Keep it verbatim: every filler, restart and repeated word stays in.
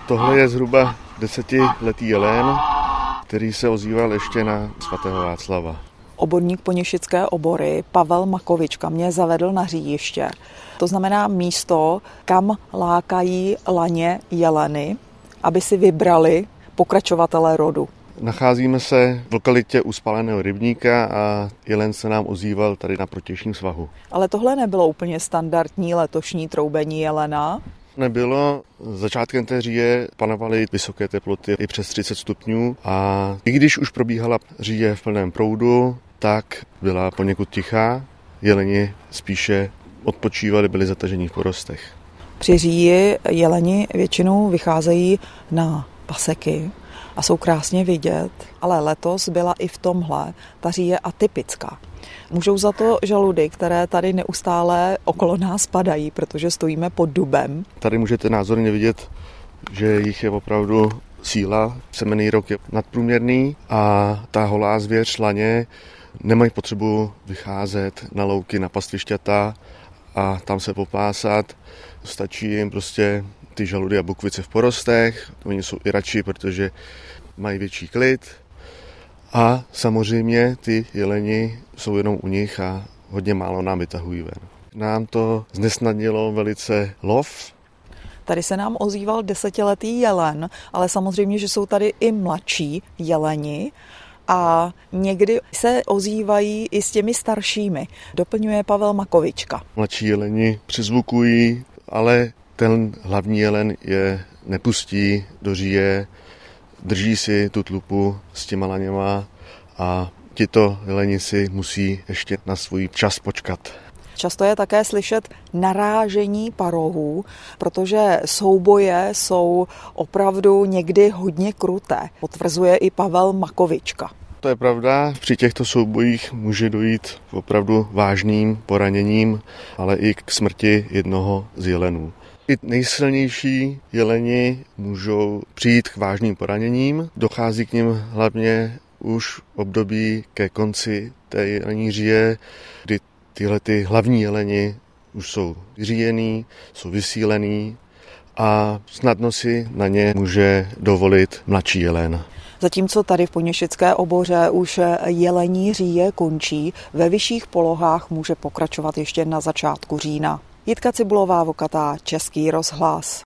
Tohle je zhruba desetiletý jelen, který se ozýval ještě na svatého Václava. Oborník poněšické obory Pavel Makovička mě zavedl na hřídiště. To znamená místo, kam lákají laně jeleny, aby si vybrali pokračovatele rodu. Nacházíme se v lokalitě u spáleného rybníka a jelen se nám ozýval tady na protějším svahu. Ale tohle nebylo úplně standardní letošní troubení jelena. Nebylo. Začátkem té říje panovaly vysoké teploty i přes třicet stupňů a i když už probíhala říje v plném proudu, tak byla poněkud tichá. Jeleni spíše odpočívali, byli zatažení v porostech. Při říji jeleni většinou vycházejí na paseky a jsou krásně vidět, ale letos byla i v tomhle ta říje atypická. Můžou za to žaludy, které tady neustále okolo nás padají, protože stojíme pod dubem. Tady můžete názorně vidět, že jich je opravdu síla. Semenný rok je nadprůměrný a ta holá zvěř laně nemají potřebu vycházet na louky, na pastvišťata a tam se popásat. Stačí jim prostě ty žaludy a bukvice v porostech. Oni jsou i radši, protože mají větší klid. A samozřejmě ty jeleni jsou jenom u nich a hodně málo nám vytahují ven. Nám to znesnadnilo velice lov. Tady se nám ozýval desetiletý jelen, ale samozřejmě, že jsou tady i mladší jeleni a někdy se ozývají i s těmi staršími. Doplňuje Pavel Makovička. Mladší jeleni přizvukují, ale ten hlavní jelen je nepustí do říje, drží si tu tlupu s těma laněma a tito jeleni si musí ještě na svůj čas počkat. Často je také slyšet narážení parohů, protože souboje jsou opravdu někdy hodně kruté, potvrzuje i Pavel Makovička. To je pravda, při těchto soubojích může dojít k opravdu vážným poraněním, ale i k smrti jednoho z jelenů. I nejsilnější jeleni můžou přijít k vážným poraněním. Dochází k nim hlavně už v období ke konci té jelení říje, kdy tyhle ty hlavní jeleni už jsou vyříjený, jsou vysílený a snadno si na ně může dovolit mladší jelen. Zatímco tady v Poněšické oboře už jelení říje končí, ve vyšších polohách může pokračovat ještě na začátku října. Jitka Cibulová Vokatá, Český rozhlas.